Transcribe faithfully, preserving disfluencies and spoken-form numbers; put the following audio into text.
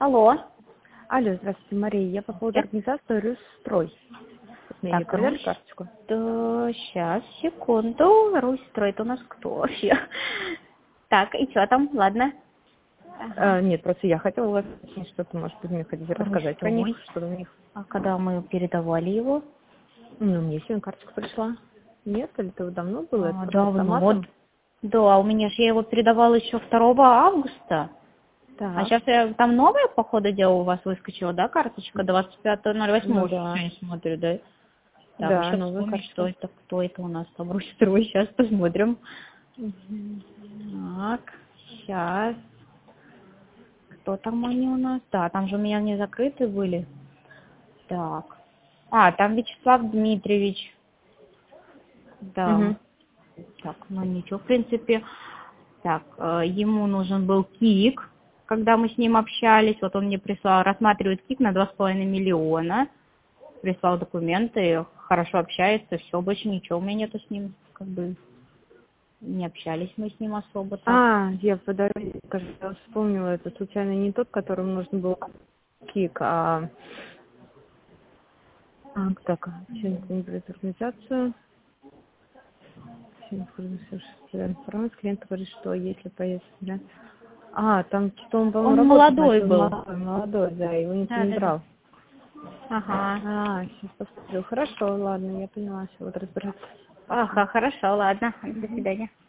Алло. Алло, здравствуйте, Мария. Я по поводу Я? организации Русстрой. Мне не Так, проверить Русь, карточку? да, сейчас, секунду. Русь строит у нас кто вообще? Так, и что там? Ладно. Ага. А, нет, просто я хотела у вас уточнить, что-то, может быть, мне хотите рассказать про них, Русской. что у них. А когда мы передавали его? Ну, мне сегодня карточка пришла. Нет, или это давно было? Это А, просто давно. Вот. автоматом? Да, у меня же я его передавала еще второго августа. А Так. сейчас я, там новая, по ходу дела, у вас выскочила, да, карточка? двадцать пятого ноль восьмого Ну уже да. сегодня смотрю, да? Так, Да, еще новая вспомнить, что карточка. это, кто это у нас там, Русь-строй, сейчас посмотрим. Мгм. Так, сейчас. Кто там они у нас? Да, там же у меня не закрыты были. Так. А, там Вячеслав Дмитриевич. Да. Мгм. Так, ну ничего, в принципе. Так, э, ему нужен был КИК, когда мы с ним общались. Вот он мне прислал, рассматривает КИК на два с половиной миллиона. Прислал документы, хорошо общается, все, больше ничего у меня нету с ним. Как бы не общались мы с ним особо так. А, я по дороге, кажется, я вспомнила, это случайно не тот, которому нужно было кик, а... а так, что-нибудь не берет организацию. Информация, клиент говорит, что если поесть, да. А, там что он, по-моему, Он работать молодой начал, был. молодой, молодой, да, его никто Да, не да, да. брал. Ага. А, сейчас посмотрю. Хорошо, ладно, я поняла, все, вот разбираться. Ага, хорошо, ладно. До Мгм. свидания.